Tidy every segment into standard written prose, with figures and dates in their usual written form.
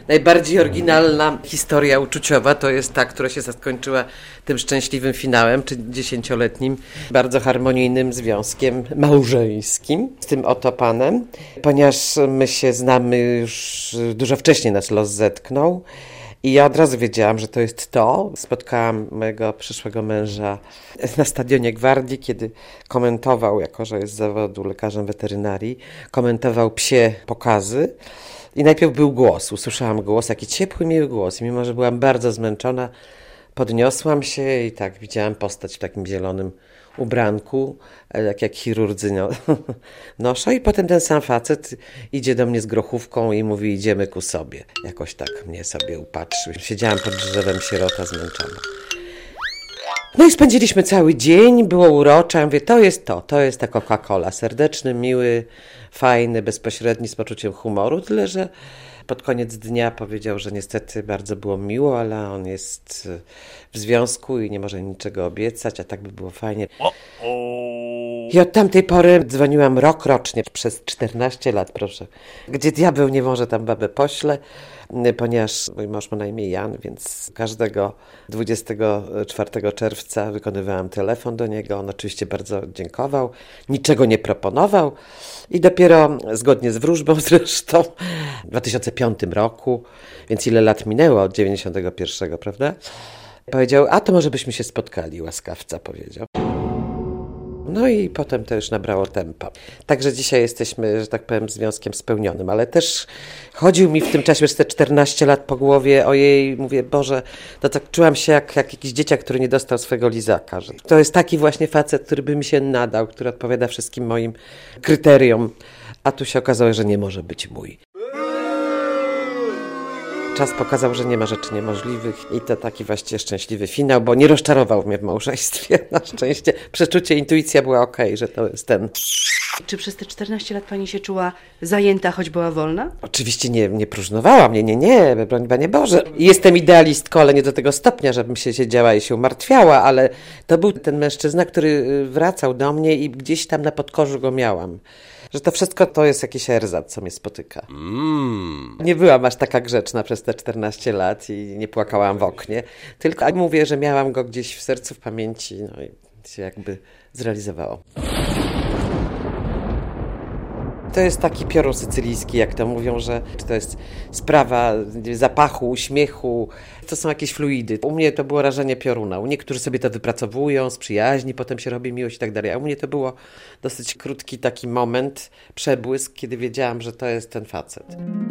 Najbardziej oryginalna historia uczuciowa to jest ta, która się zakończyła tym szczęśliwym finałem, czy 10-letnim, bardzo harmonijnym związkiem małżeńskim z tym oto panem. Ponieważ my się znamy już dużo wcześniej, nas los zetknął i ja od razu wiedziałam, że to jest to. Spotkałam mojego przyszłego męża na stadionie Gwardii, kiedy komentował, jako że jest z zawodu lekarzem weterynarii, komentował psie pokazy. I najpierw był głos, usłyszałam głos, taki ciepły, miły głos. I mimo że byłam bardzo zmęczona, podniosłam się i tak widziałam postać w takim zielonym ubranku, jak chirurdzy noszą. I potem ten sam facet idzie do mnie z grochówką i mówi, idziemy ku sobie. Jakoś tak mnie sobie upatrzył. Siedziałam pod drzewem, sierota zmęczona. No i spędziliśmy cały dzień, było urocze. Ja mówię, to jest ta Coca-Cola. Serdeczny, miły, fajny, bezpośredni, z poczuciem humoru. Tyle, że pod koniec dnia powiedział, że niestety bardzo było miło, ale on jest w związku i nie może niczego obiecać, a tak by było fajnie. I od tamtej pory dzwoniłam rok rocznie, przez 14 lat, proszę. Gdzie diabeł nie może, tam babę pośle, ponieważ mój mąż ma na imię Jan, więc każdego 24 czerwca wykonywałam telefon do niego. On oczywiście bardzo dziękował, niczego nie proponował i dopiero zgodnie z wróżbą zresztą w 2005 roku, więc ile lat minęło od 91, prawda? Powiedział, a to może byśmy się spotkali, łaskawca powiedział. No i potem to już nabrało tempa. Także dzisiaj jesteśmy, że tak powiem, związkiem spełnionym, ale też chodził mi w tym czasie już te 14 lat po głowie, ojej, mówię, Boże, no tak czułam się jak jakiś dzieciak, który nie dostał swojego lizaka. Że to jest taki właśnie facet, który by mi się nadał, który odpowiada wszystkim moim kryteriom, a tu się okazało, że nie może być mój. Czas pokazał, że nie ma rzeczy niemożliwych i to taki właściwie szczęśliwy finał, bo nie rozczarował mnie w małżeństwie, na szczęście. Przeczucie, intuicja była okej, że to jest ten. Czy przez te 14 lat pani się czuła zajęta, choć była wolna? Oczywiście nie próżnowałam, nie, broń Panie Boże. Jestem idealistką, ale nie do tego stopnia, żebym się siedziała i się umartwiała, ale to był ten mężczyzna, który wracał do mnie i gdzieś tam na podkorzu go miałam. Że to wszystko to jest jakiś erzat, co mnie spotyka. Nie byłam aż taka grzeczna przez te 14 lat i nie płakałam w oknie, tylko mówię, że miałam go gdzieś w sercu, w pamięci, no i się jakby zrealizowało. To jest taki piorun sycylijski, jak to mówią, że to jest sprawa zapachu, uśmiechu. To są jakieś fluidy. U mnie to było rażenie pioruna. U niektórzy sobie to wypracowują z przyjaźni, potem się robi miłość i tak dalej. A u mnie to było dosyć krótki taki moment, przebłysk, kiedy wiedziałam, że to jest ten facet.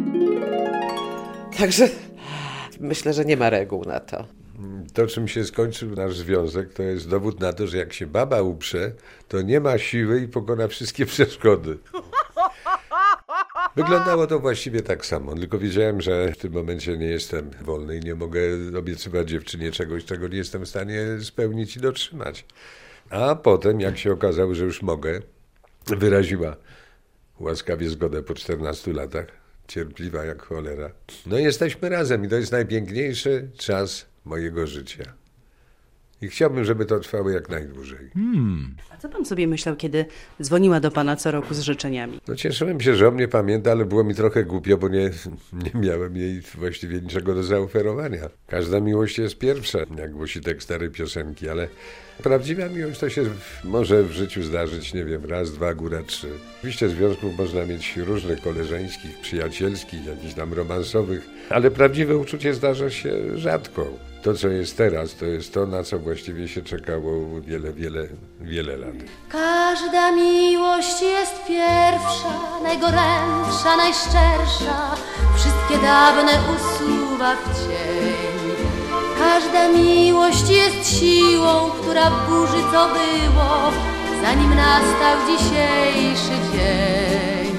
Także myślę, że nie ma reguł na to. To, czym się skończył nasz związek, to jest dowód na to, że jak się baba uprze, to nie ma siły i pokona wszystkie przeszkody. Wyglądało to właściwie tak samo, tylko wiedziałem, że w tym momencie nie jestem wolny i nie mogę obiecywać dziewczynie czegoś, czego nie jestem w stanie spełnić i dotrzymać. A potem, jak się okazało, że już mogę, wyraziła łaskawie zgodę po 14 latach, cierpliwa jak cholera. No i jesteśmy razem i to jest najpiękniejszy czas mojego życia. I chciałbym, żeby to trwało jak najdłużej. A co pan sobie myślał, kiedy dzwoniła do pana co roku z życzeniami? No cieszyłem się, że o mnie pamięta, ale było mi trochę głupio, bo nie miałem jej właściwie niczego do zaoferowania. Każda miłość jest pierwsza, jak głosi tekst starej piosenki, ale prawdziwa miłość to się może w życiu zdarzyć, nie wiem, raz, dwa, góra trzy. Oczywiście związków można mieć różnych, koleżeńskich, przyjacielskich, jakichś tam romansowych, ale prawdziwe uczucie zdarza się rzadko. To, co jest teraz, to jest to, na co właściwie się czekało wiele lat. Każda miłość jest pierwsza, najgorętsza, najszczersza, wszystkie dawne usuwa w cień. Każda miłość jest siłą, która burzy co było, zanim nastał dzisiejszy dzień.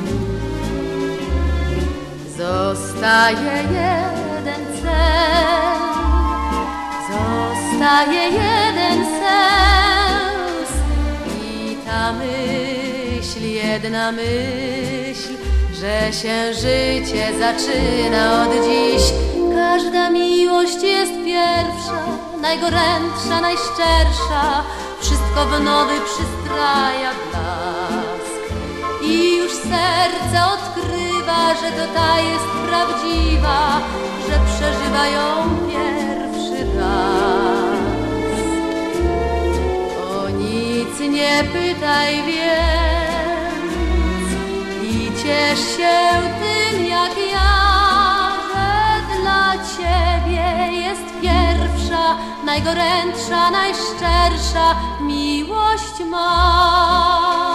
Zostaje jeden cel, zostaje jeden sens i ta myśl, jedna myśl, że się życie zaczyna od dziś. Każda miłość jest pierwsza, najgorętsza, najszczersza, wszystko w nowy przystraja blask i już serce odkrywa, że to ta jest prawdziwa. pytaj więc i ciesz się tym jak ja, że dla ciebie jest pierwsza, najgorętsza, najszczersza miłość ma.